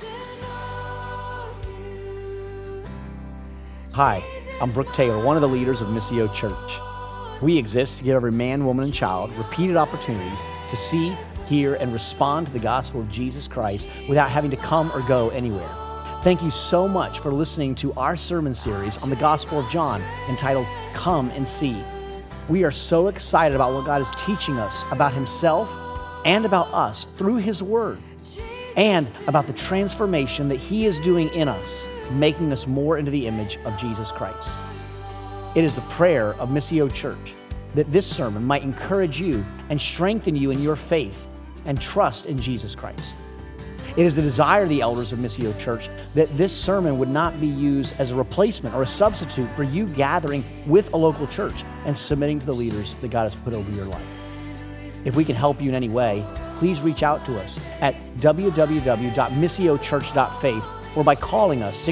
Hi, I'm Brooke Taylor, one of the leaders of Missio Church. We exist to give every man, woman, and child repeated opportunities to see, hear, and respond to the gospel of Jesus Christ without having to come or go anywhere. Thank you so much for listening to our sermon series on the Gospel of John entitled Come and See. We are so excited about what God is teaching us about Himself and about us through His Word, and about the transformation that He is doing in us, making us more into the image of Jesus Christ. It is the prayer of Missio Church that this sermon might encourage you and strengthen you in your faith and trust in Jesus Christ. It is the desire of the elders of Missio Church that this sermon would not be used as a replacement or a substitute for you gathering with a local church and submitting to the leaders that God has put over your life. If we can help you in any way, please reach out to us at www.missiochurch.faith or by calling us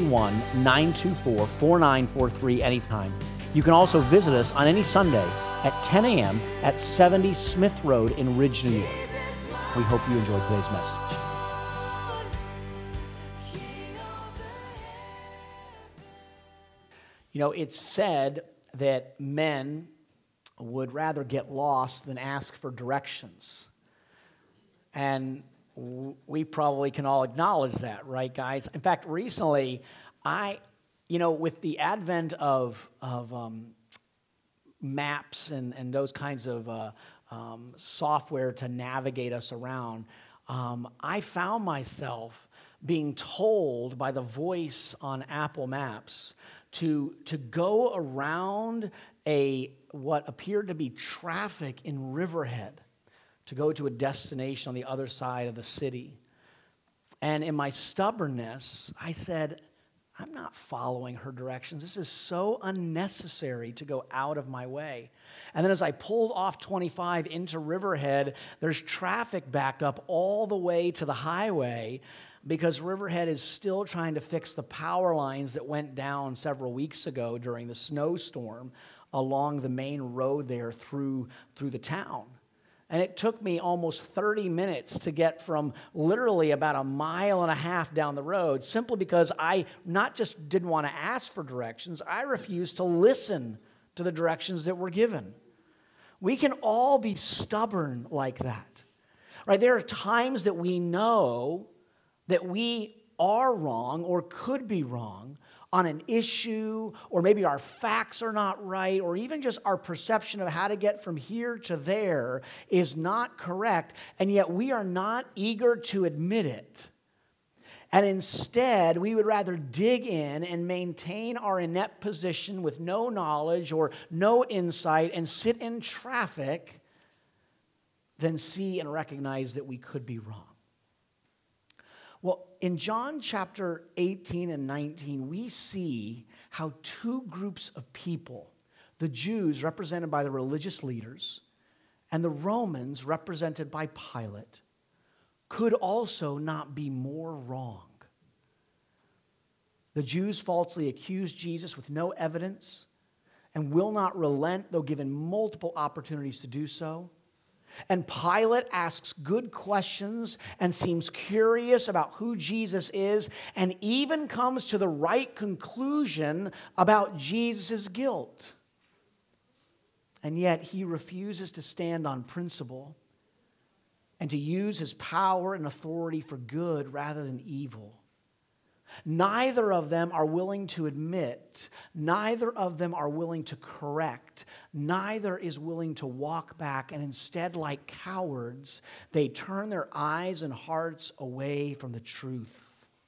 631-924-4943 anytime. You can also visit us on any Sunday at 10 a.m. at 70 Smith Road in Ridge, New York. We hope you enjoyed today's message. You know, it's said that men would rather get lost than ask for directions. And we probably can all acknowledge that, right, guys? In fact, recently, with the advent of maps and those kinds of software to navigate us around, I found myself being told by the voice on Apple Maps to go around what appeared to be traffic in Riverhead, to go to a destination on the other side of the city. And in my stubbornness, I said, I'm not following her directions. This is so unnecessary to go out of my way. And then as I pulled off 25 into Riverhead, there's traffic backed up all the way to the highway because Riverhead is still trying to fix the power lines that went down several weeks ago during the snowstorm along the main road there through the town. And it took me almost 30 minutes to get from literally about a mile and a half down the road simply because I not just didn't want to ask for directions, I refused to listen to the directions that were given. We can all be stubborn like that, right? There are times that we know that we are wrong or could be wrong on an issue, or maybe our facts are not right, or even just our perception of how to get from here to there is not correct, and yet we are not eager to admit it. And instead, we would rather dig in and maintain our inept position with no knowledge or no insight and sit in traffic than see and recognize that we could be wrong. Well, in John chapter 18 and 19, we see how two groups of people, the Jews represented by the religious leaders and the Romans represented by Pilate, could also not be more wrong. The Jews falsely accused Jesus with no evidence and will not relent, though given multiple opportunities to do so. And Pilate asks good questions and seems curious about who Jesus is and even comes to the right conclusion about Jesus' guilt. And yet he refuses to stand on principle and to use his power and authority for good rather than evil. Neither of them are willing to admit, neither of them are willing to correct, neither is willing to walk back, and instead, like cowards, they turn their eyes and hearts away from the truth.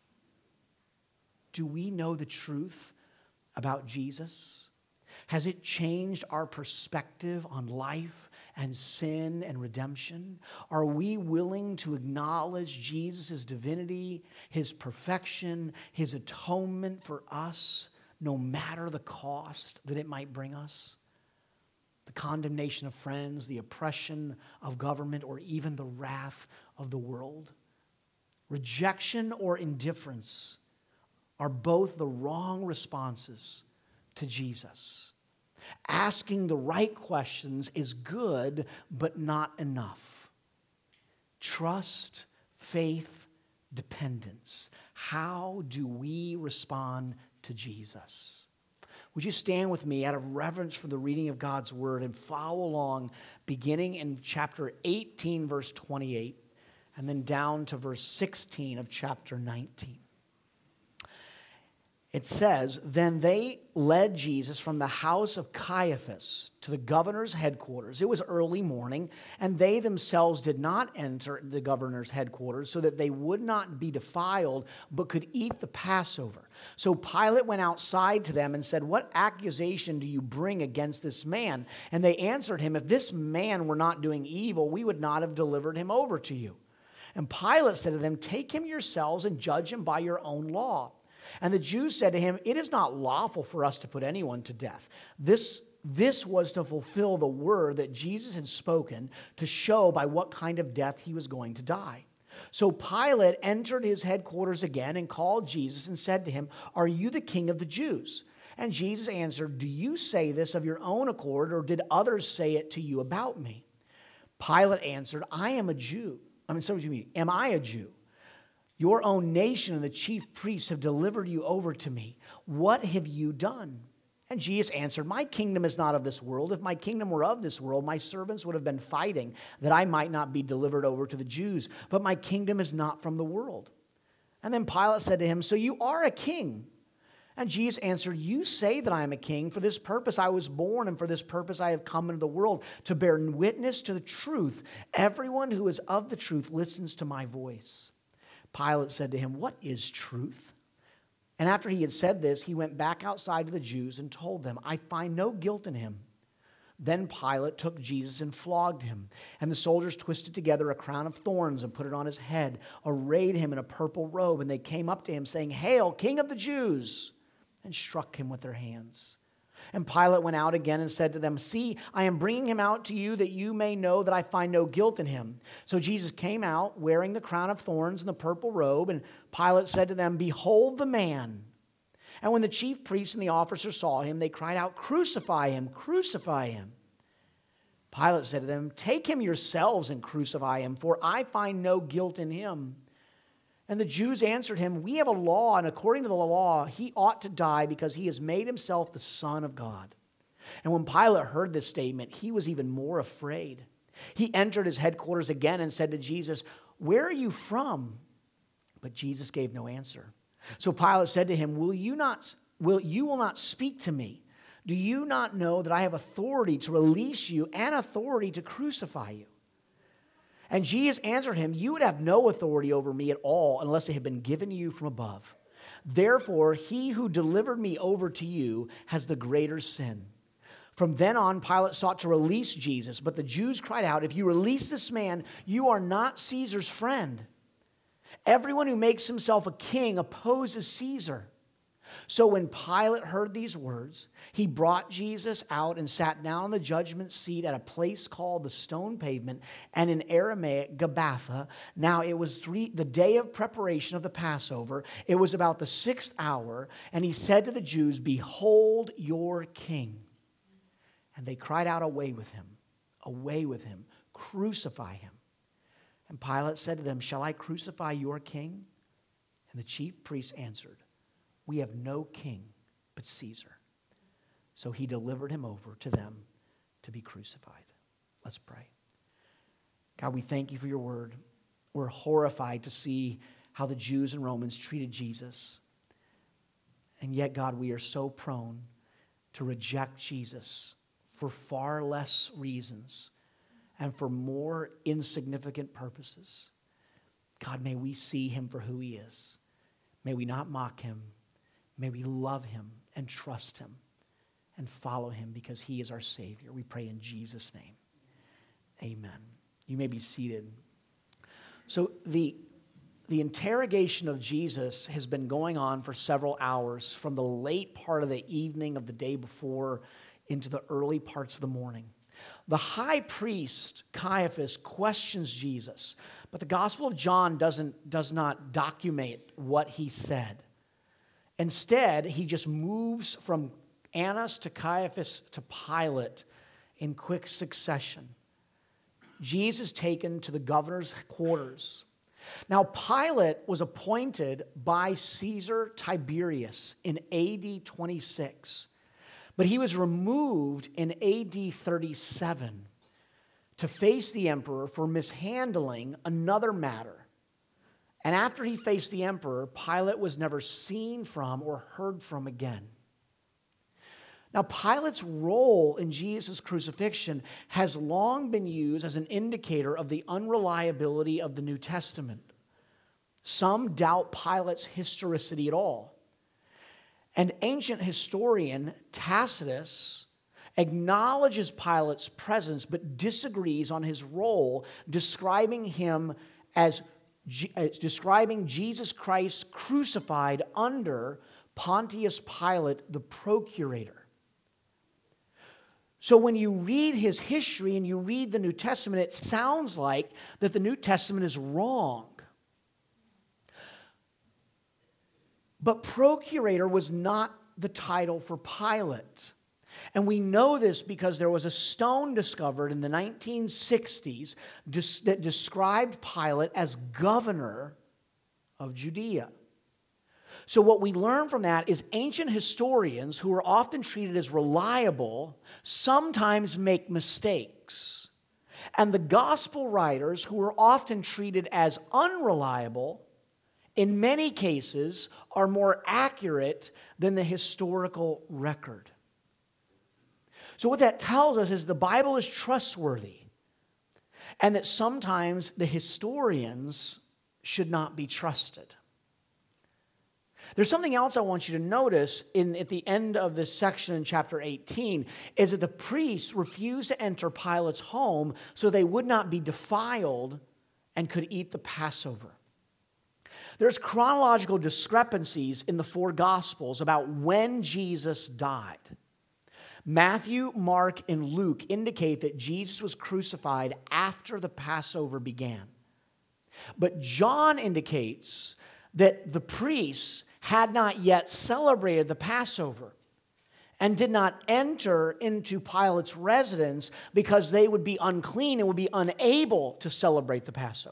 Do we know the truth about Jesus? Has it changed our perspective on life and sin and redemption? Are we willing to acknowledge Jesus' divinity, His perfection, His atonement for us, no matter the cost that it might bring us? The condemnation of friends, the oppression of government, or even the wrath of the world? Rejection or indifference are both the wrong responses to Jesus. Asking the right questions is good, but not enough. Trust, faith, dependence. How do we respond to Jesus? Would you stand with me out of reverence for the reading of God's word and follow along, beginning in chapter 18, verse 28, and then down to verse 16 of chapter 19. It says, "Then they led Jesus from the house of Caiaphas to the governor's headquarters. It was early morning, and they themselves did not enter the governor's headquarters so that they would not be defiled, but could eat the Passover. So Pilate went outside to them and said, 'What accusation do you bring against this man?' And they answered him, 'If this man were not doing evil, we would not have delivered him over to you.' And Pilate said to them, 'Take him yourselves and judge him by your own law.' And the Jews said to him, 'It is not lawful for us to put anyone to death.' This was to fulfill the word that Jesus had spoken to show by what kind of death he was going to die. So Pilate entered his headquarters again and called Jesus and said to him, 'Are you the king of the Jews?' And Jesus answered, 'Do you say this of your own accord, or did others say it to you about me?' Pilate answered, 'I am a Jew.' Am I a Jew? Your own nation and the chief priests have delivered you over to me. What have you done?' And Jesus answered, 'My kingdom is not of this world. If my kingdom were of this world, my servants would have been fighting that I might not be delivered over to the Jews. But my kingdom is not from the world.' And then Pilate said to him, 'So you are a king?' And Jesus answered, 'You say that I am a king. For this purpose I was born, and for this purpose I have come into the world, to bear witness to the truth. Everyone who is of the truth listens to my voice.' Pilate said to him, 'What is truth?' And after he had said this, he went back outside to the Jews and told them, 'I find no guilt in him.' Then Pilate took Jesus and flogged him. And the soldiers twisted together a crown of thorns and put it on his head, arrayed him in a purple robe. And they came up to him, saying, 'Hail, King of the Jews!' and struck him with their hands. And Pilate went out again and said to them, 'See, I am bringing him out to you that you may know that I find no guilt in him.' So Jesus came out wearing the crown of thorns and the purple robe. And Pilate said to them, 'Behold the man.' And when the chief priests and the officers saw him, they cried out, 'Crucify him, crucify him.' Pilate said to them, 'Take him yourselves and crucify him, for I find no guilt in him.' And the Jews answered him, 'We have a law, and according to the law, he ought to die because he has made himself the Son of God.' And when Pilate heard this statement, he was even more afraid. He entered his headquarters again and said to Jesus, 'Where are you from?' But Jesus gave no answer. So Pilate said to him, You will not speak to me? Do you not know that I have authority to release you and authority to crucify you?' And Jesus answered him, 'You would have no authority over me at all unless it had been given you from above. Therefore, he who delivered me over to you has the greater sin.' From then on, Pilate sought to release Jesus, but the Jews cried out, 'If you release this man, you are not Caesar's friend. Everyone who makes himself a king opposes Caesar.' So when Pilate heard these words, he brought Jesus out and sat down on the judgment seat at a place called the Stone Pavement, and in Aramaic, Gabbatha. Now it was the day of preparation of the Passover. It was about the 6th hour, and he said to the Jews, 'Behold your king.' And they cried out, 'Away with him, crucify him.' And Pilate said to them, 'Shall I crucify your king?' And the chief priests answered, 'We have no king but Caesar.' So he delivered him over to them to be crucified." Let's pray. God, we thank you for your word. We're horrified to see how the Jews and Romans treated Jesus. And yet, God, we are so prone to reject Jesus for far less reasons and for more insignificant purposes. God, may we see him for who he is. May we not mock him. May we love him and trust him and follow him because he is our Savior. We pray in Jesus' name. Amen. You may be seated. So the interrogation of Jesus has been going on for several hours, from the late part of the evening of the day before into the early parts of the morning. The high priest, Caiaphas, questions Jesus, but the Gospel of John does not document what he said. Instead, he just moves from Annas to Caiaphas to Pilate in quick succession. Jesus is taken to the governor's quarters. Now, Pilate was appointed by Caesar Tiberius in AD 26, but he was removed in AD 37 to face the emperor for mishandling another matter. And after he faced the emperor, Pilate was never seen from or heard from again. Now, Pilate's role in Jesus' crucifixion has long been used as an indicator of the unreliability of the New Testament. Some doubt Pilate's historicity at all. An ancient historian, Tacitus, acknowledges Pilate's presence but disagrees on his role, describing Jesus Christ crucified under Pontius Pilate, the procurator. So when you read his history and you read the New Testament, it sounds like that the New Testament is wrong. But procurator was not the title for Pilate. And we know this because there was a stone discovered in the 1960s that described Pilate as governor of Judea. So what we learn from that is ancient historians, who are often treated as reliable, sometimes make mistakes. And the gospel writers, who are often treated as unreliable, in many cases are more accurate than the historical record. So what that tells us is the Bible is trustworthy, and that sometimes the historians should not be trusted. There's something else I want you to notice at the end of this section in chapter 18, is that the priests refused to enter Pilate's home so they would not be defiled and could eat the Passover. There's chronological discrepancies in the four Gospels about when Jesus died. Matthew, Mark, and Luke indicate that Jesus was crucified after the Passover began. But John indicates that the priests had not yet celebrated the Passover and did not enter into Pilate's residence because they would be unclean and would be unable to celebrate the Passover.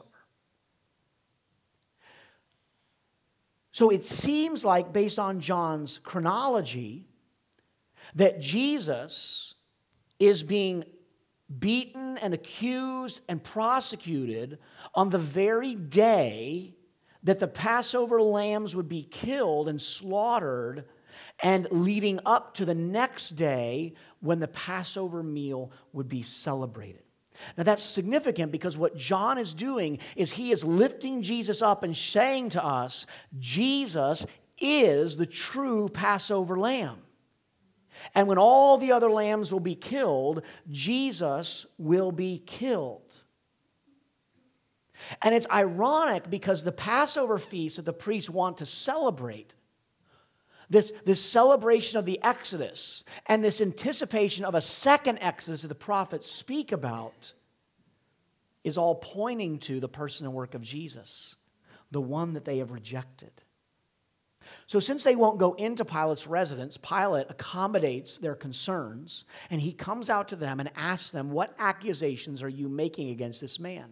So it seems like, based on John's chronology, that Jesus is being beaten and accused and prosecuted on the very day that the Passover lambs would be killed and slaughtered, and leading up to the next day when the Passover meal would be celebrated. Now that's significant because what John is doing is he is lifting Jesus up and saying to us, Jesus is the true Passover lamb. And when all the other lambs will be killed, Jesus will be killed. And it's ironic because the Passover feast that the priests want to celebrate, this celebration of the Exodus and this anticipation of a second Exodus that the prophets speak about, is all pointing to the person and work of Jesus, the one that they have rejected. So since they won't go into Pilate's residence, Pilate accommodates their concerns, and he comes out to them and asks them, what accusations are you making against this man?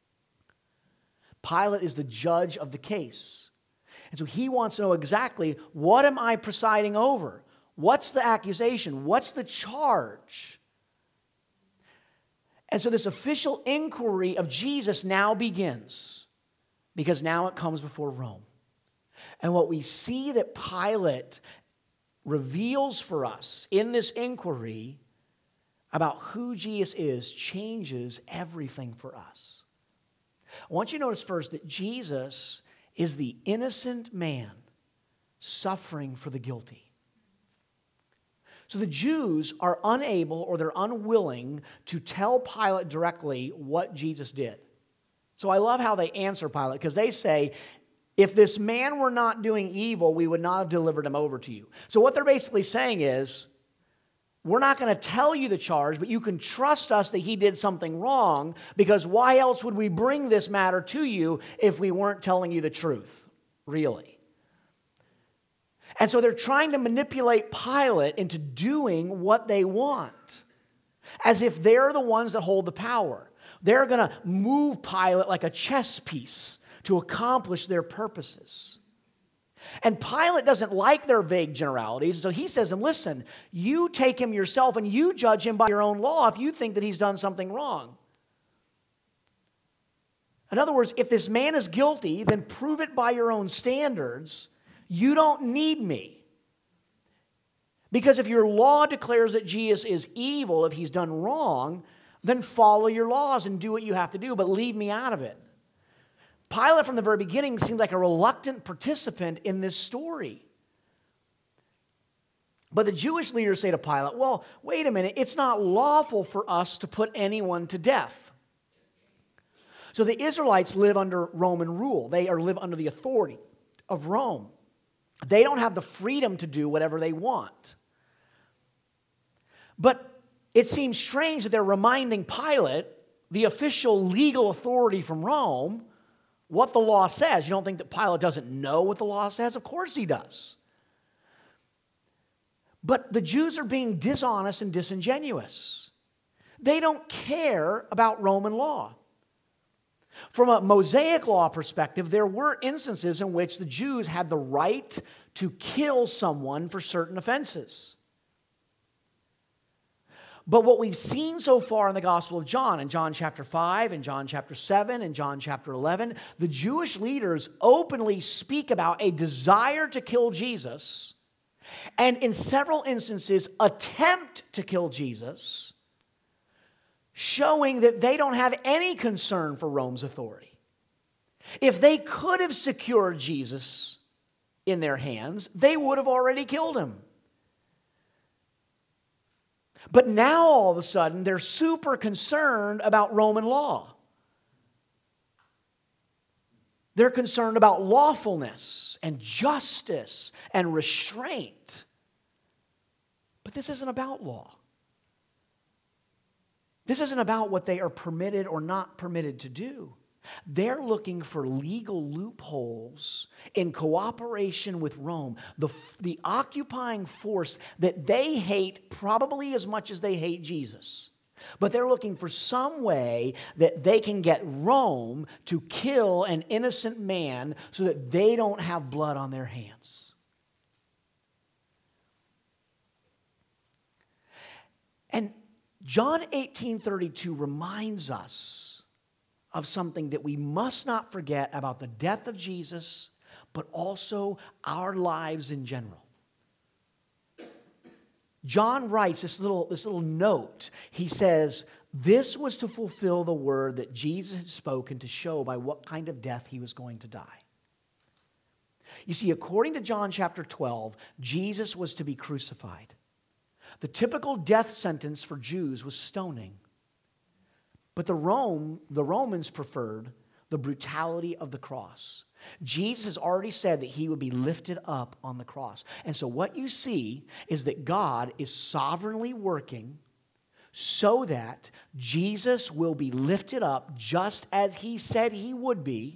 Pilate is the judge of the case. And so he wants to know exactly, what am I presiding over? What's the accusation? What's the charge? And so this official inquiry of Jesus now begins, because now it comes before Rome. And what we see that Pilate reveals for us in this inquiry about who Jesus is changes everything for us. I want you to notice first that Jesus is the innocent man suffering for the guilty. So the Jews are unable or they're unwilling to tell Pilate directly what Jesus did. So I love how they answer Pilate, because they say, if this man were not doing evil, we would not have delivered him over to you. So what they're basically saying is, we're not going to tell you the charge, but you can trust us that he did something wrong, because why else would we bring this matter to you if we weren't telling you the truth, really? And so they're trying to manipulate Pilate into doing what they want, as if they're the ones that hold the power. They're going to move Pilate like a chess piece to accomplish their purposes. And Pilate doesn't like their vague generalities, so he says to him, listen, you take him yourself and you judge him by your own law if you think that he's done something wrong. In other words, if this man is guilty, then prove it by your own standards. You don't need me. Because if your law declares that Jesus is evil, if he's done wrong, then follow your laws and do what you have to do, but leave me out of it. Pilate from the very beginning seemed like a reluctant participant in this story. But the Jewish leaders say to Pilate, well, wait a minute, it's not lawful for us to put anyone to death. So the Israelites live under Roman rule. They live under the authority of Rome. They don't have the freedom to do whatever they want. But it seems strange that they're reminding Pilate, the official legal authority from Rome, what the law says. You don't think that Pilate doesn't know what the law says? Of course he does. But the Jews are being dishonest and disingenuous. They don't care about Roman law. From a Mosaic law perspective, there were instances in which the Jews had the right to kill someone for certain offenses. But what we've seen so far in the Gospel of John, in John chapter 5, in John chapter 7, in John chapter 11, the Jewish leaders openly speak about a desire to kill Jesus, and in several instances attempt to kill Jesus, showing that they don't have any concern for Rome's authority. If they could have secured Jesus in their hands, they would have already killed him. But now all of a sudden, they're super concerned about Roman law. They're concerned about lawfulness and justice and restraint. But this isn't about law. This isn't about what they are permitted or not permitted to do. They're looking for legal loopholes in cooperation with Rome, the occupying force that they hate probably as much as they hate Jesus. But they're looking for some way that they can get Rome to kill an innocent man so that they don't have blood on their hands. And John 18:32 reminds us of something that we must not forget about the death of Jesus, but also our lives in general. John writes this little note. He says, this was to fulfill the word that Jesus had spoken to show by what kind of death he was going to die. You see, according to John chapter 12, Jesus was to be crucified. The typical death sentence for Jews was stoning. But the Romans preferred the brutality of the cross. Jesus has already said that he would be lifted up on the cross. And so what you see is that God is sovereignly working so that Jesus will be lifted up just as he said he would be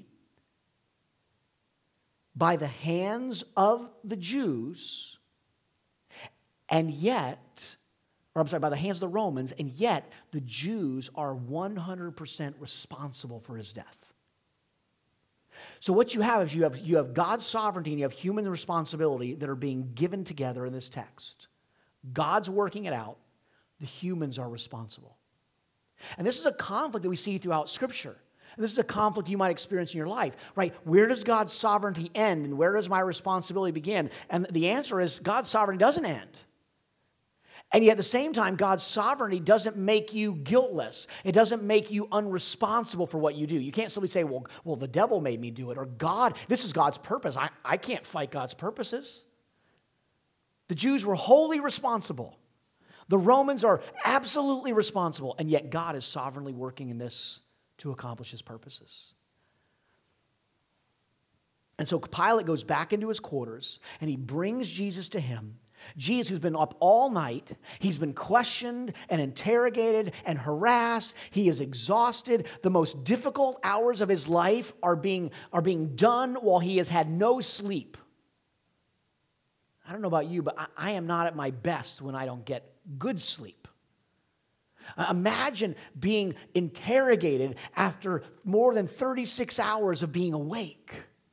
by the hands of the Jews, and yet, by the hands of the Romans, and yet the Jews are 100% responsible for his death. So what you have is you have God's sovereignty and you have human responsibility that are being given together in this text. God's working it out. The humans are responsible. And this is a conflict that we see throughout Scripture. And this is a conflict you might experience in your life, right? Where does God's sovereignty end and where does my responsibility begin? And the answer is God's sovereignty doesn't end. And yet at the same time, God's sovereignty doesn't make you guiltless. It doesn't make you unresponsible for what you do. You can't simply say, well, the devil made me do it, or God, this is God's purpose. I can't fight God's purposes. The Jews were wholly responsible. The Romans are absolutely responsible, and yet God is sovereignly working in this to accomplish his purposes. And so Pilate goes back into his quarters, and he brings Jesus to him. Jesus, who's been up all night, he's been questioned and interrogated and harassed. He is exhausted. The most difficult hours of his life are being done while he has had no sleep. I don't know about you, but I am not at my best when I don't get good sleep. Imagine being interrogated after more than 36 hours of being awake.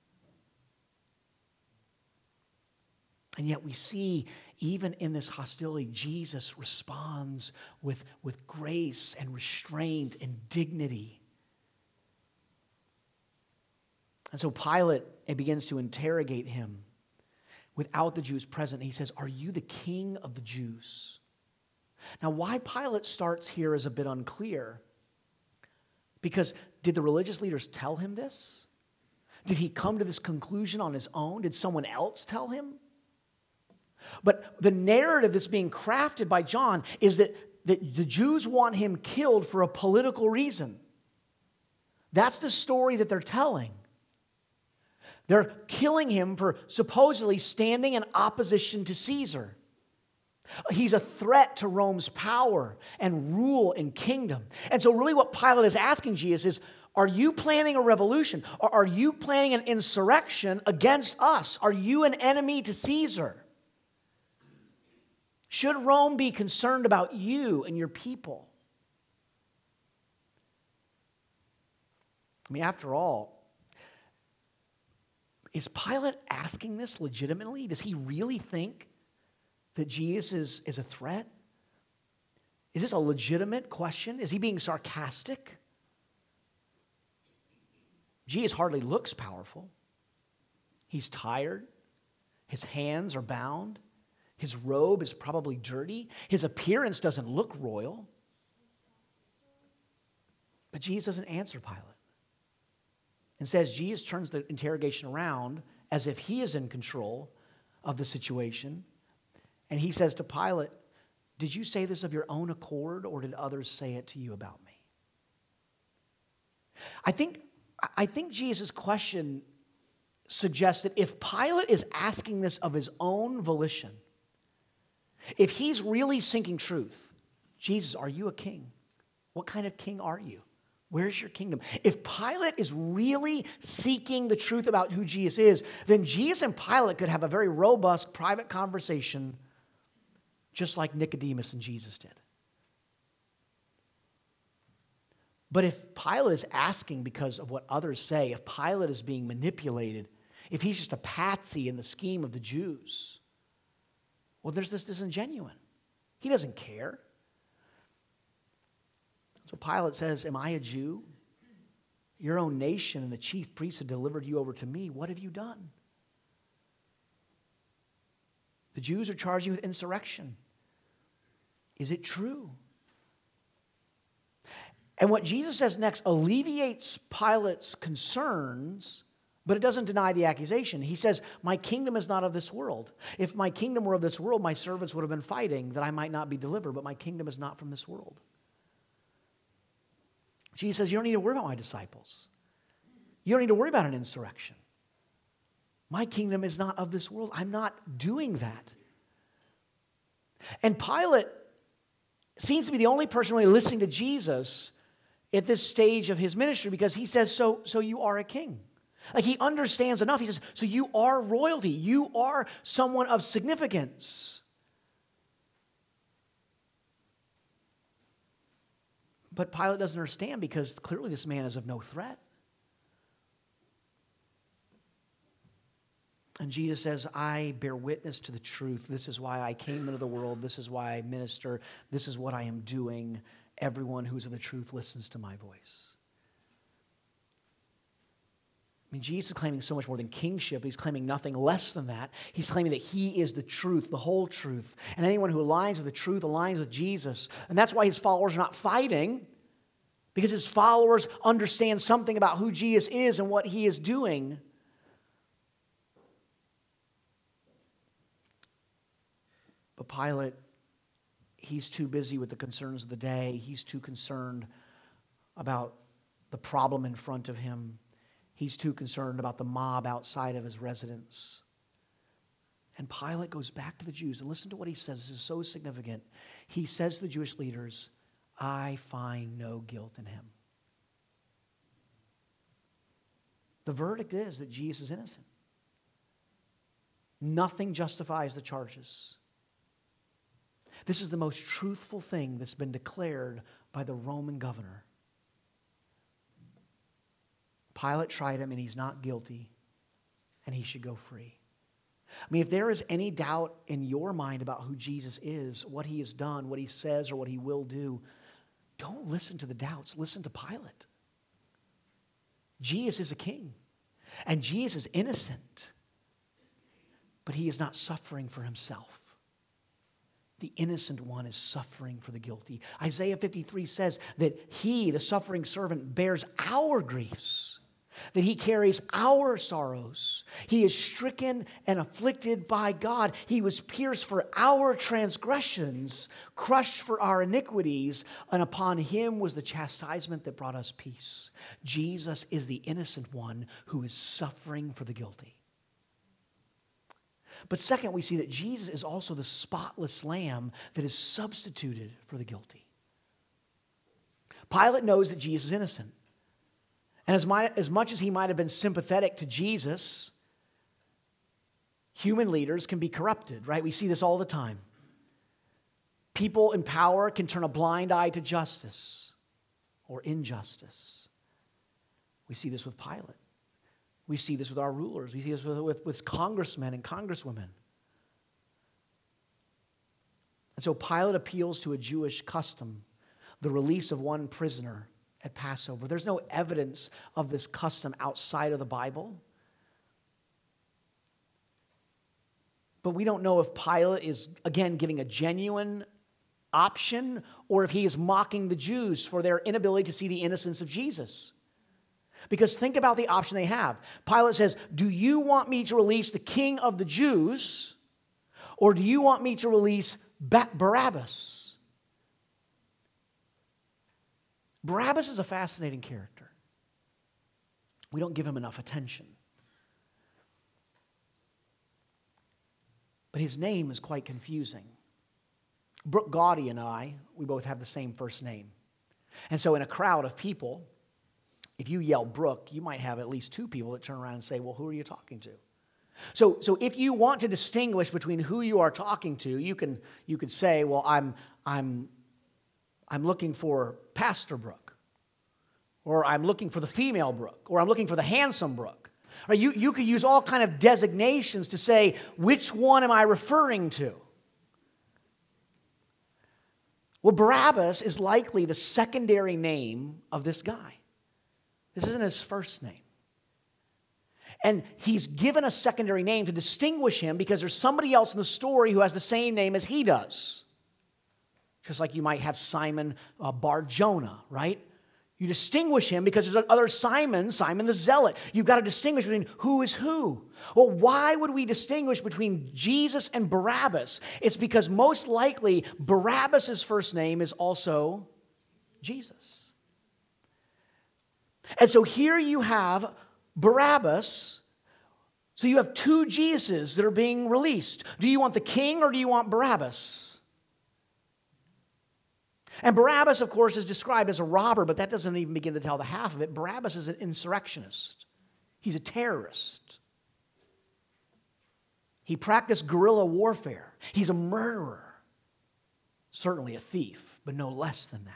And yet we see, even in this hostility, Jesus responds with grace and restraint and dignity. And so Pilate begins to interrogate him without the Jews present. He says, "Are you the king of the Jews?" Now, why Pilate starts here is a bit unclear. Because did the religious leaders tell him this? Did he come to this conclusion on his own? Did someone else tell him? But the narrative that's being crafted by John is that the Jews want him killed for a political reason. That's the story that they're telling. They're killing him for supposedly standing in opposition to Caesar. He's a threat to Rome's power and rule and kingdom. And so really what Pilate is asking Jesus is, are you planning a revolution? Or are you planning an insurrection against us? Are you an enemy to Caesar? Should Rome be concerned about you and your people? I mean, after all, is Pilate asking this legitimately? Does he really think that Jesus is a threat? Is this a legitimate question? Is he being sarcastic? Jesus hardly looks powerful. He's tired. His hands are bound. His robe is probably dirty. His appearance doesn't look royal. But Jesus doesn't answer Pilate. Instead, Jesus turns the interrogation around as if he is in control of the situation. And he says to Pilate, "Did you say this of your own accord, or did others say it to you about me?" I think Jesus' question suggests that if Pilate is asking this of his own volition, if he's really seeking truth, Jesus, are you a king? What kind of king are you? Where's your kingdom? If Pilate is really seeking the truth about who Jesus is, then Jesus and Pilate could have a very robust private conversation, just like Nicodemus and Jesus did. But if Pilate is asking because of what others say, if Pilate is being manipulated, if he's just a patsy in the scheme of the Jews, well, there's this disingenuine. He doesn't care. So Pilate says, "Am I a Jew? Your own nation and the chief priests have delivered you over to me. What have you done?" The Jews are charging you with insurrection. Is it true? And what Jesus says next alleviates Pilate's concerns, but it doesn't deny the accusation. He says, "My kingdom is not of this world. If my kingdom were of this world, my servants would have been fighting that I might not be delivered, but my kingdom is not from this world." Jesus says, "You don't need to worry about my disciples. You don't need to worry about an insurrection. My kingdom is not of this world. I'm not doing that." And Pilate seems to be the only person really listening to Jesus at this stage of his ministry, because he says, so you are a king. Like, he understands enough. He says, so you are royalty. You are someone of significance. But Pilate doesn't understand, because clearly this man is of no threat. And Jesus says, "I bear witness to the truth. This is why I came into the world. This is why I minister. This is what I am doing. Everyone who is of the truth listens to my voice." I mean, Jesus is claiming so much more than kingship. He's claiming nothing less than that. He's claiming that he is the truth, the whole truth. And anyone who aligns with the truth aligns with Jesus. And that's why his followers are not fighting, because his followers understand something about who Jesus is and what he is doing. But Pilate, he's too busy with the concerns of the day. He's too concerned about the problem in front of him. He's too concerned about the mob outside of his residence. And Pilate goes back to the Jews, and listen to what he says. This is so significant. He says to the Jewish leaders, "I find no guilt in him." The verdict is that Jesus is innocent. Nothing justifies the charges. This is the most truthful thing that's been declared by the Roman governor. Pilate tried him and he's not guilty, and he should go free. I mean, if there is any doubt in your mind about who Jesus is, what he has done, what he says, or what he will do, don't listen to the doubts. Listen to Pilate. Jesus is a king, and Jesus is innocent, but he is not suffering for himself. The innocent one is suffering for the guilty. Isaiah 53 says that he, the suffering servant, bears our griefs, that he carries our sorrows. He is stricken and afflicted by God. He was pierced for our transgressions, crushed for our iniquities, and upon him was the chastisement that brought us peace. Jesus is the innocent one who is suffering for the guilty. But second, we see that Jesus is also the spotless lamb that is substituted for the guilty. Pilate knows that Jesus is innocent. And as much as he might have been sympathetic to Jesus, human leaders can be corrupted, right? We see this all the time. People in power can turn a blind eye to justice or injustice. We see this with Pilate. We see this with our rulers. We see this with congressmen and congresswomen. And so Pilate appeals to a Jewish custom, the release of one prisoner at Passover. There's no evidence of this custom outside of the Bible. But we don't know if Pilate is, again, giving a genuine option or if he is mocking the Jews for their inability to see the innocence of Jesus. Because think about the option they have. Pilate says, do you want me to release the king of the Jews, or do you want me to release Barabbas? Barabbas is a fascinating character. We don't give him enough attention. But his name is quite confusing. Brooke Gaudy and I, we both have the same first name. And so in a crowd of people, if you yell Brooke, you might have at least two people that turn around and say, well, who are you talking to? So if you want to distinguish between who you are talking to, you can say, well, I'm looking for Pastor Brooke, or I'm looking for the female Brooke, or I'm looking for the handsome Brooke. Right? You could use all kind of designations to say, which one am I referring to? Well, Barabbas is likely the secondary name of this guy. This isn't his first name. And he's given a secondary name to distinguish him because there's somebody else in the story who has the same name as he does. Just like you might have Simon Bar-Jonah, right? You distinguish him because there's other Simon the Zealot. You've got to distinguish between who is who. Well, why would we distinguish between Jesus and Barabbas? It's because most likely Barabbas' first name is also Jesus. And so here you have Barabbas. So you have two Jesuses that are being released. Do you want the king or do you want Barabbas? And Barabbas, of course, is described as a robber, but that doesn't even begin to tell the half of it. Barabbas is an insurrectionist. He's a terrorist. He practiced guerrilla warfare. He's a murderer. Certainly a thief, but no less than that.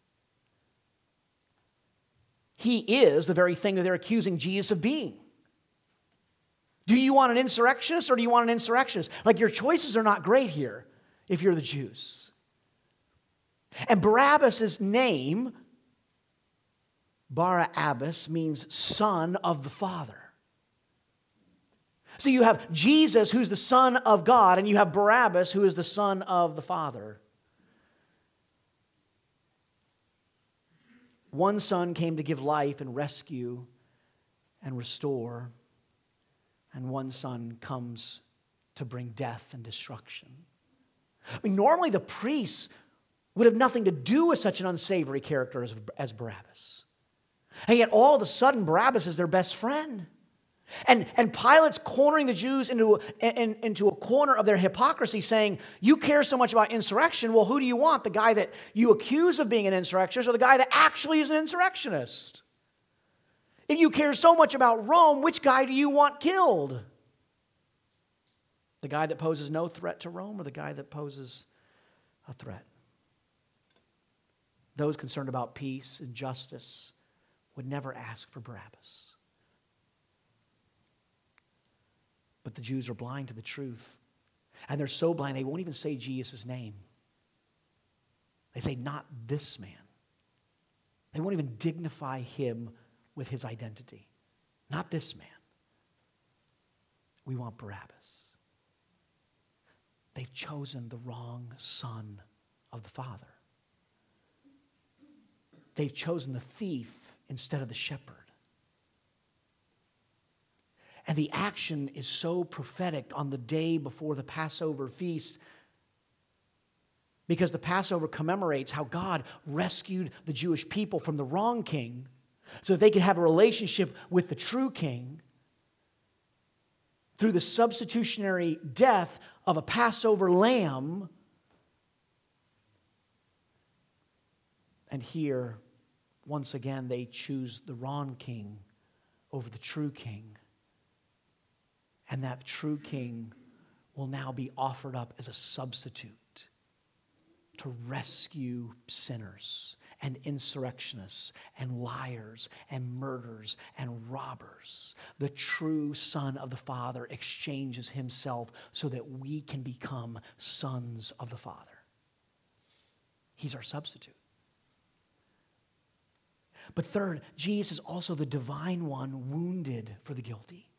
He is the very thing that they're accusing Jesus of being. Do you want an insurrectionist or do you want an insurrectionist? Like, your choices are not great here if you're the Jews. And Barabbas' name, Barabbas, means son of the Father. So you have Jesus, who's the Son of God, and you have Barabbas, who is the Son of the Father. One son came to give life and rescue and restore, and one son comes to bring death and destruction. I mean, normally the priests would have nothing to do with such an unsavory character as Barabbas. And yet all of a sudden Barabbas is their best friend. And Pilate's cornering the Jews into a corner of their hypocrisy, saying, you care so much about insurrection, well, who do you want? The guy that you accuse of being an insurrectionist or the guy that actually is an insurrectionist? If you care so much about Rome, which guy do you want killed? The guy that poses no threat to Rome or the guy that poses a threat. Those concerned about peace and justice would never ask for Barabbas. But the Jews are blind to the truth. And they're so blind, they won't even say Jesus' name. They say, not this man. They won't even dignify him with his identity. Not this man. We want Barabbas. They've chosen the wrong son of the Father. They've chosen the thief instead of the shepherd. And the action is so prophetic on the day before the Passover feast, because the Passover commemorates how God rescued the Jewish people from the wrong king so that they could have a relationship with the true king through the substitutionary death of a Passover lamb. And here, once again, they choose the wrong king over the true king. And that true king will now be offered up as a substitute to rescue sinners and insurrectionists and liars and murderers and robbers. The true Son of the Father exchanges himself so that we can become sons of the Father. He's our substitute. But third, Jesus is also the divine one wounded for the guilty.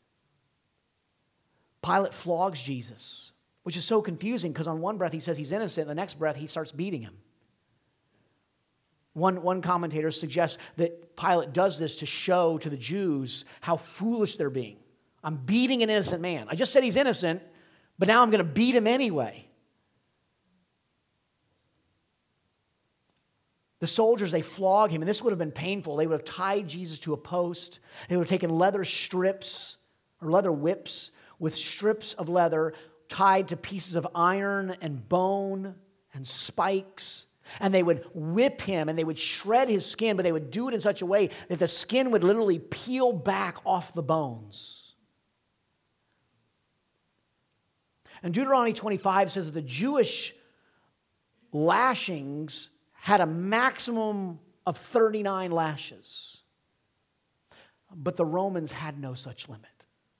Pilate flogs Jesus, which is so confusing because on one breath he says he's innocent, and the next breath he starts beating him. One commentator suggests that Pilate does this to show to the Jews how foolish they're being. I'm beating an innocent man. I just said he's innocent, but now I'm going to beat him anyway. The soldiers, they flog him, and this would have been painful. They would have tied Jesus to a post. They would have taken leather strips or leather whips with strips of leather tied to pieces of iron and bone and spikes. And they would whip him and they would shred his skin, but they would do it in such a way that the skin would literally peel back off the bones. And Deuteronomy 25 says that the Jewish lashings had a maximum of 39 lashes. But the Romans had no such limit.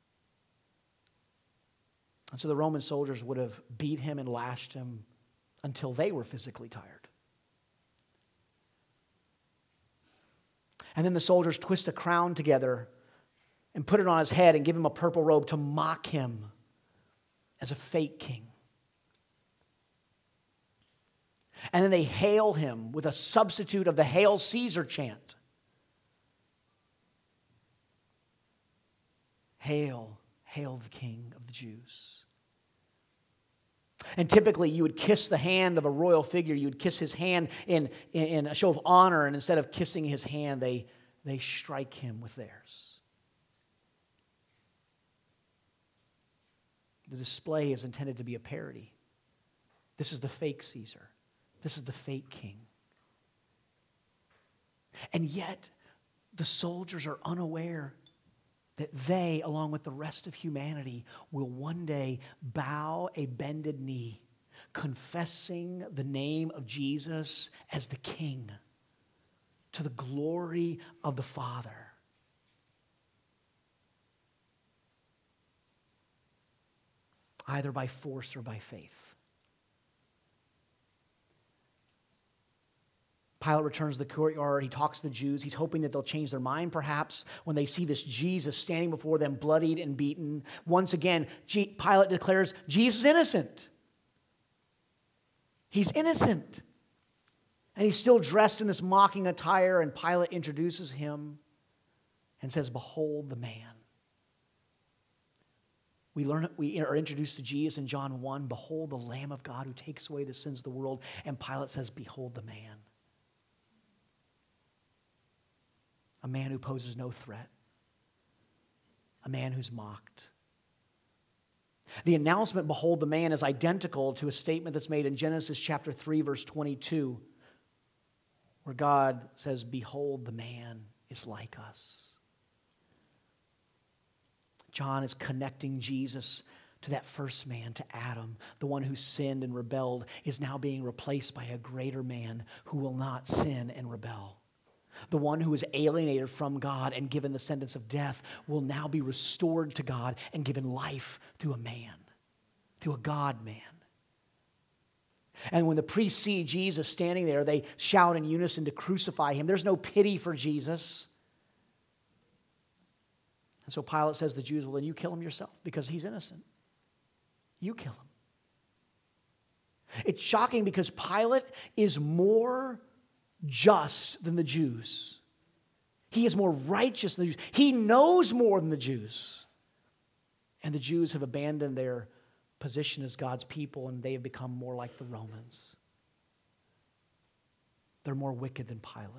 And so the Roman soldiers would have beat him and lashed him until they were physically tired. And then the soldiers twist a crown together and put it on his head and give him a purple robe to mock him as a fake king. And then they hail him with a substitute of the Hail Caesar chant. Hail, hail the King of the Jews. And typically you would kiss the hand of a royal figure. You would kiss his hand in a show of honor. And instead of kissing his hand, they strike him with theirs. The display is intended to be a parody. This is the fake Caesar. This is the fake king. And yet, the soldiers are unaware that they, along with the rest of humanity, will one day bow a bended knee, confessing the name of Jesus as the King, to the glory of the Father. Either by force or by faith. Pilate returns to the courtyard. He talks to the Jews. He's hoping that they'll change their mind, perhaps, when they see this Jesus standing before them, bloodied and beaten. Once again, Pilate declares Jesus innocent. He's innocent. And he's still dressed in this mocking attire, and Pilate introduces him and says, "Behold the man." We are introduced to Jesus in John 1. "Behold the Lamb of God who takes away the sins of the world." And Pilate says, "Behold the man." A man who poses no threat. A man who's mocked. The announcement, "Behold the man," is identical to a statement that's made in Genesis chapter 3, verse 22, where God says, "Behold, the man is like us." John is connecting Jesus to that first man, to Adam, the one who sinned and rebelled, is now being replaced by a greater man who will not sin and rebel. The one who is alienated from God and given the sentence of death will now be restored to God and given life through a man, through a God-man. And when the priests see Jesus standing there, they shout in unison to crucify him. There's no pity for Jesus. And so Pilate says to the Jews, well, then you kill him yourself because he's innocent. You kill him. It's shocking because Pilate is more just than the Jews. He is more righteous than the Jews. He knows more than the Jews. And the Jews have abandoned their position as God's people, and they have become more like the Romans. They're more wicked than Pilate.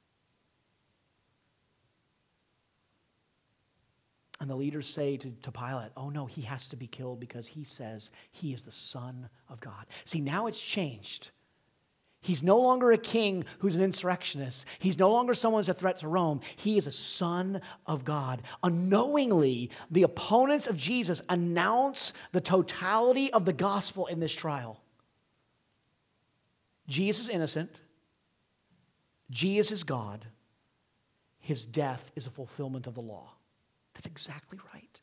And the leaders say to Pilate, oh no, he has to be killed because he says he is the Son of God. See, now it's changed. He's no longer a king who's an insurrectionist. He's no longer someone who's a threat to Rome. He is a son of God. Unknowingly, the opponents of Jesus announce the totality of the gospel in this trial. Jesus is innocent. Jesus is God. His death is a fulfillment of the law. That's exactly right.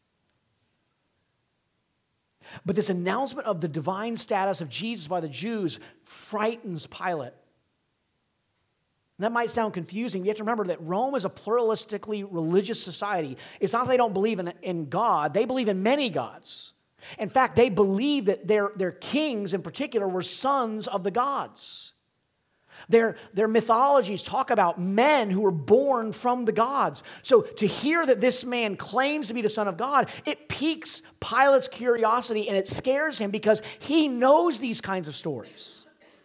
But this announcement of the divine status of Jesus by the Jews frightens Pilate. And that might sound confusing. You have to remember that Rome is a pluralistically religious society. It's not that they don't believe in God. They believe in many gods. In fact, they believe that their kings in particular were sons of the gods. Their mythologies talk about men who were born from the gods. So to hear that this man claims to be the Son of God, it piques Pilate's curiosity and it scares him because he knows these kinds of stories.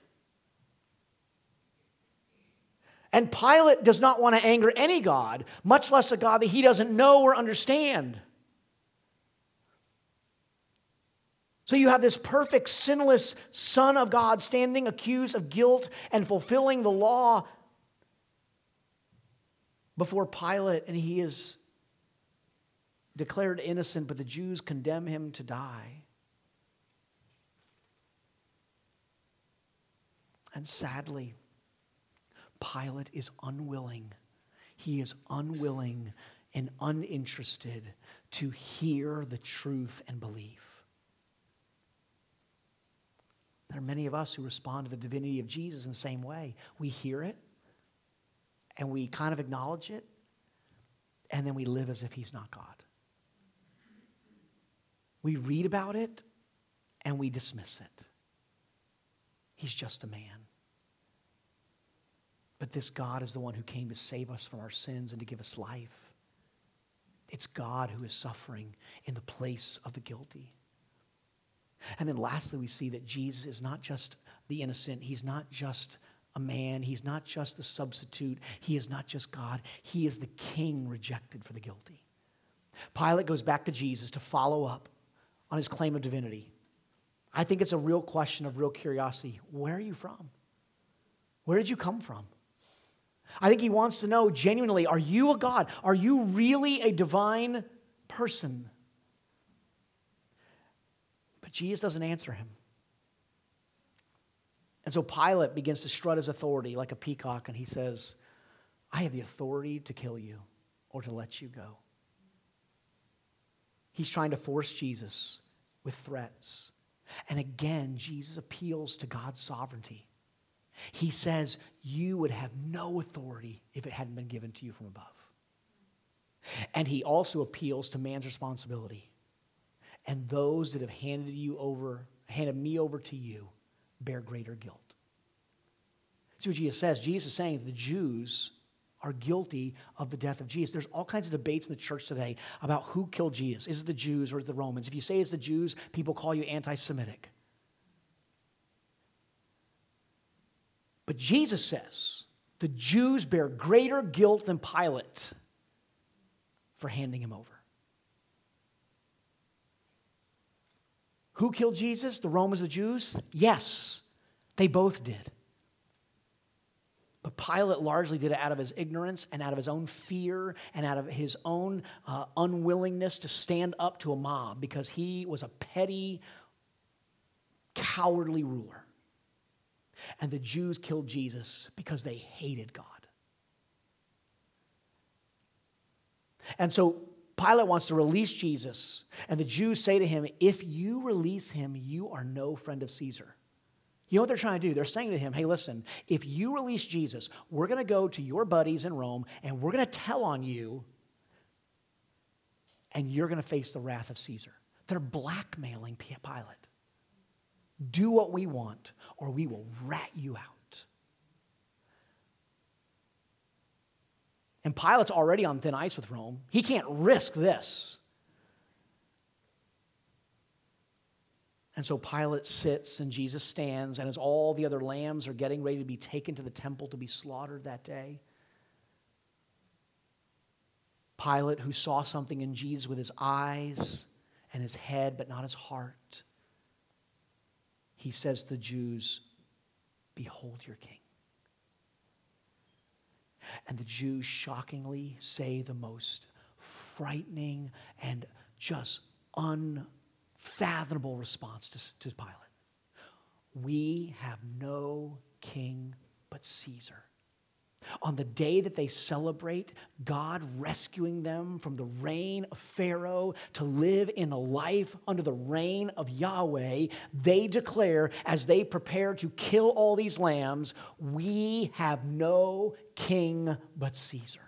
And Pilate does not want to anger any god, much less a God that he doesn't know or understand. So you have this perfect, sinless Son of God standing accused of guilt and fulfilling the law before Pilate, and he is declared innocent, but the Jews condemn him to die. And sadly, Pilate is unwilling. He is unwilling and uninterested to hear the truth and believe. There are many of us who respond to the divinity of Jesus in the same way. We hear it, and we kind of acknowledge it, and then we live as if he's not God. We read about it, and we dismiss it. He's just a man. But this God is the one who came to save us from our sins and to give us life. It's God who is suffering in the place of the guilty. And then lastly, we see that Jesus is not just the innocent. He's not just a man. He's not just the substitute. He is not just God. He is the king rejected for the guilty. Pilate goes back to Jesus to follow up on his claim of divinity. I think it's a real question of real curiosity. Where are you from? Where did you come from? I think he wants to know genuinely, are you a God? Are you really a divine person? But Jesus doesn't answer him. And so Pilate begins to strut his authority like a peacock, and he says, I have the authority to kill you or to let you go. He's trying to force Jesus with threats. And again, Jesus appeals to God's sovereignty. He says, you would have no authority if it hadn't been given to you from above. And he also appeals to man's responsibility. And those that have handed me over to you bear greater guilt. See what Jesus says? Jesus is saying the Jews are guilty of the death of Jesus. There's all kinds of debates in the church today about who killed Jesus. Is it the Jews or the Romans? If you say it's the Jews, people call you anti-Semitic. But Jesus says the Jews bear greater guilt than Pilate for handing him over. Who killed Jesus? The Romans, the Jews? Yes, they both did. But But Pilate largely did it out of his ignorance and out of his own fear and out of his own unwillingness to stand up to a mob because he was a petty, cowardly ruler. And the Jews killed Jesus because they hated God. And so Pilate wants to release Jesus, and the Jews say to him, if you release him, you are no friend of Caesar. You know what they're trying to do? They're saying to him, hey, listen, if you release Jesus, we're going to go to your buddies in Rome, and we're going to tell on you, and you're going to face the wrath of Caesar. They're blackmailing Pilate. Do what we want, or we will rat you out. And Pilate's already on thin ice with Rome. He can't risk this. And so Pilate sits and Jesus stands, and as all the other lambs are getting ready to be taken to the temple to be slaughtered that day, Pilate, who saw something in Jesus with his eyes and his head, but not his heart, he says to the Jews, behold your king. And the Jews shockingly say the most frightening and just unfathomable response to Pilate. We have no king but Caesar. On the day that they celebrate God rescuing them from the reign of Pharaoh to live in a life under the reign of Yahweh, they declare as they prepare to kill all these lambs, we have no king but Caesar.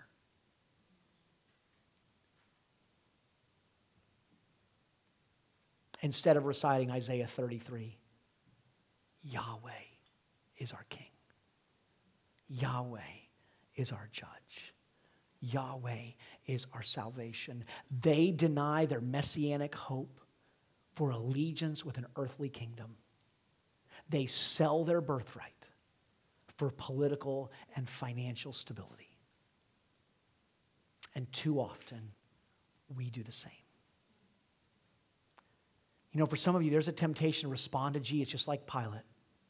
Instead of reciting Isaiah 33, Yahweh is our king. Yahweh is our judge. Yahweh is our salvation. They deny their messianic hope for allegiance with an earthly kingdom. They sell their birthright for political and financial stability. And too often, we do the same. You know, for some of you, there's a temptation to respond to Jesus just like Pilate.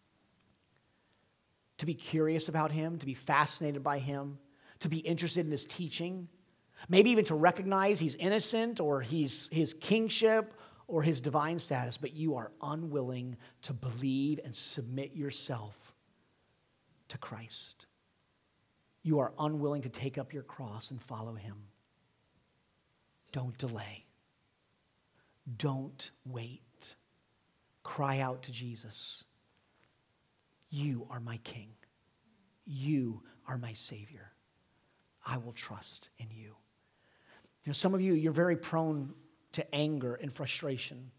To be curious about him, to be fascinated by him, to be interested in his teaching, maybe even to recognize he's innocent or his kingship or his divine status, but you are unwilling to believe and submit yourself to Christ. You are unwilling to take up your cross and follow him. Don't delay. Don't wait. Cry out to Jesus. You are my King. You are my Savior. I will trust in you. You know, some of you, you're very prone to anger and frustration.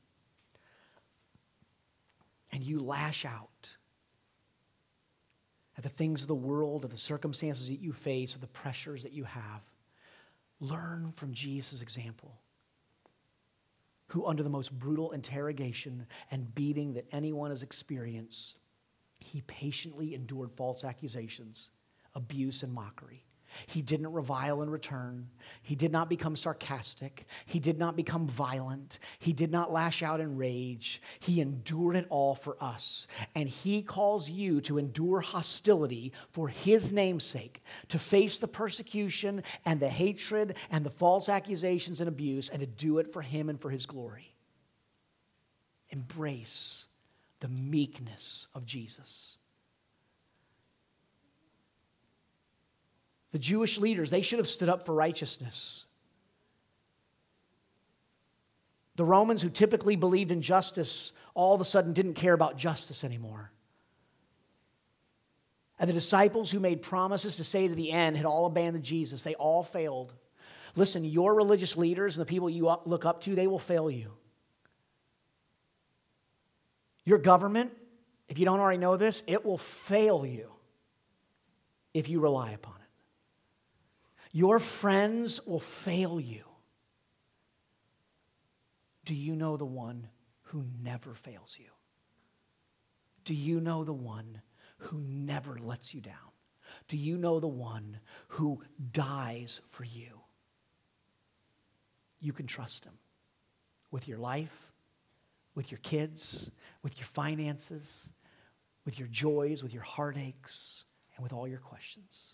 And you lash out at the things of the world, at the circumstances that you face, or the pressures that you have. Learn from Jesus' example, who under the most brutal interrogation and beating that anyone has experienced, he patiently endured false accusations, abuse, and mockery. He didn't revile in return. He did not become sarcastic. He did not become violent. He did not lash out in rage. He endured it all for us. And he calls you to endure hostility for his name's sake, to face the persecution and the hatred and the false accusations and abuse, and to do it for him and for his glory. Embrace the meekness of Jesus. The Jewish leaders, they should have stood up for righteousness. The Romans, who typically believed in justice, all of a sudden didn't care about justice anymore. And the disciples who made promises to say to the end had all abandoned Jesus. They all failed. Listen, your religious leaders and the people you look up to, they will fail you. Your government, if you don't already know this, it will fail you if you rely upon it. Your friends will fail you. Do you know the one who never fails you? Do you know the one who never lets you down? Do you know the one who dies for you? You can trust him with your life, with your kids, with your finances, with your joys, with your heartaches, and with all your questions.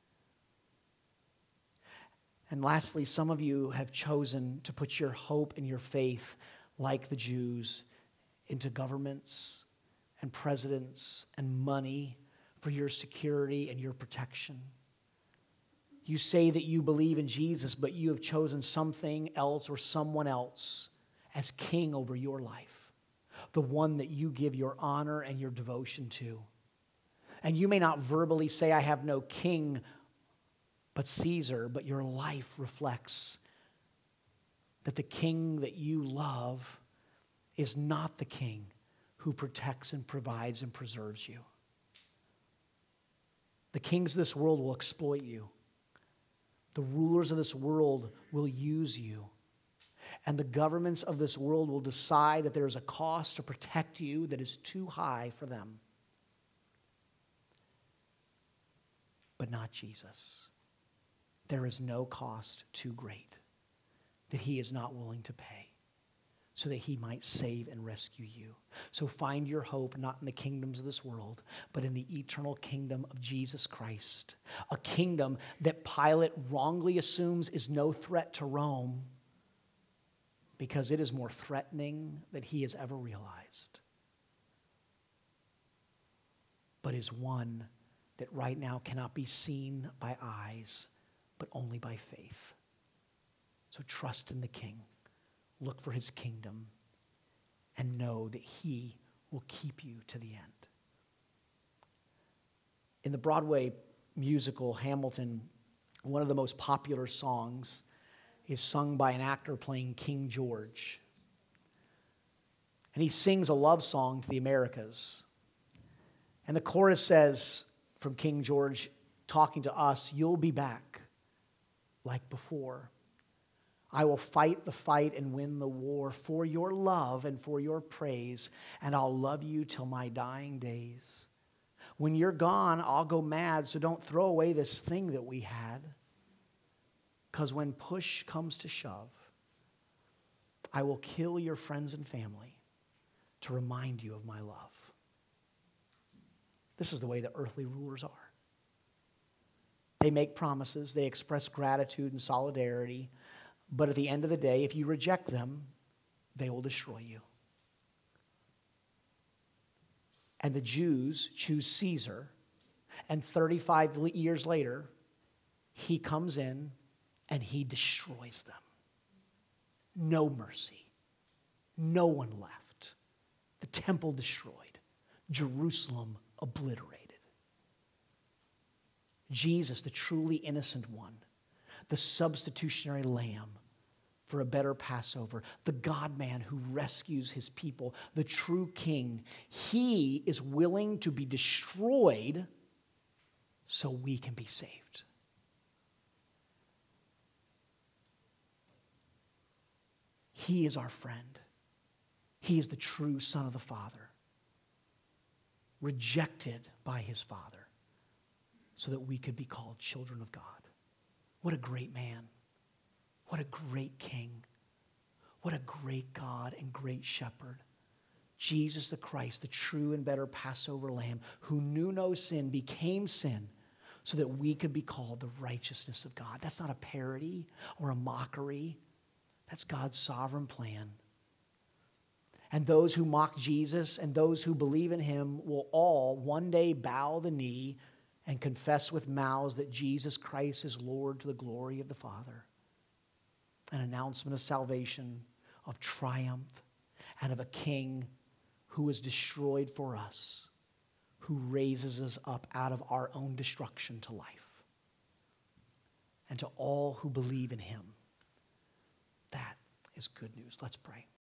And lastly, some of you have chosen to put your hope and your faith, like the Jews, into governments and presidents and money for your security and your protection. You say that you believe in Jesus, but you have chosen something else or someone else as king over your life, the one that you give your honor and your devotion to. And you may not verbally say, I have no king but Caesar, but your life reflects that the king that you love is not the king who protects and provides and preserves you. The kings of this world will exploit you. The rulers of this world will use you. And the governments of this world will decide that there is a cost to protect you that is too high for them. But not Jesus. There is no cost too great that he is not willing to pay so that he might save and rescue you. So find your hope not in the kingdoms of this world, but in the eternal kingdom of Jesus Christ, a kingdom that Pilate wrongly assumes is no threat to Rome because it is more threatening than he has ever realized, but is one that right now cannot be seen by eyes, but only by faith. So trust in the King. Look for his kingdom and know that he will keep you to the end. In the Broadway musical Hamilton, one of the most popular songs is sung by an actor playing King George. And he sings a love song to the Americas. And the chorus says, from King George, talking to us, you'll be back like before. I will fight the fight and win the war for your love and for your praise, and I'll love you till my dying days. When you're gone, I'll go mad, so don't throw away this thing that we had. Because when push comes to shove, I will kill your friends and family to remind you of my love. This is the way the earthly rulers are. They make promises, they express gratitude and solidarity, but at the end of the day, if you reject them, they will destroy you. And the Jews choose Caesar, and 35 years later, he comes in and he destroys them. No mercy. No one left. The temple destroyed. Jerusalem obliterated. Jesus, the truly innocent one, the substitutionary lamb for a better Passover, the God-man who rescues his people, the true king, he is willing to be destroyed so we can be saved. He is our friend. He is the true Son of the Father, rejected by his Father, so that we could be called children of God. What a great man. What a great king. What a great God and great shepherd. Jesus the Christ, the true and better Passover lamb, who knew no sin, became sin so that we could be called the righteousness of God. That's not a parody or a mockery. That's God's sovereign plan. And those who mock Jesus and those who believe in him will all one day bow the knee and confess with mouths that Jesus Christ is Lord to the glory of the Father. An announcement of salvation, of triumph, and of a king who was destroyed for us, who raises us up out of our own destruction to life. And to all who believe in him, that is good news. Let's pray.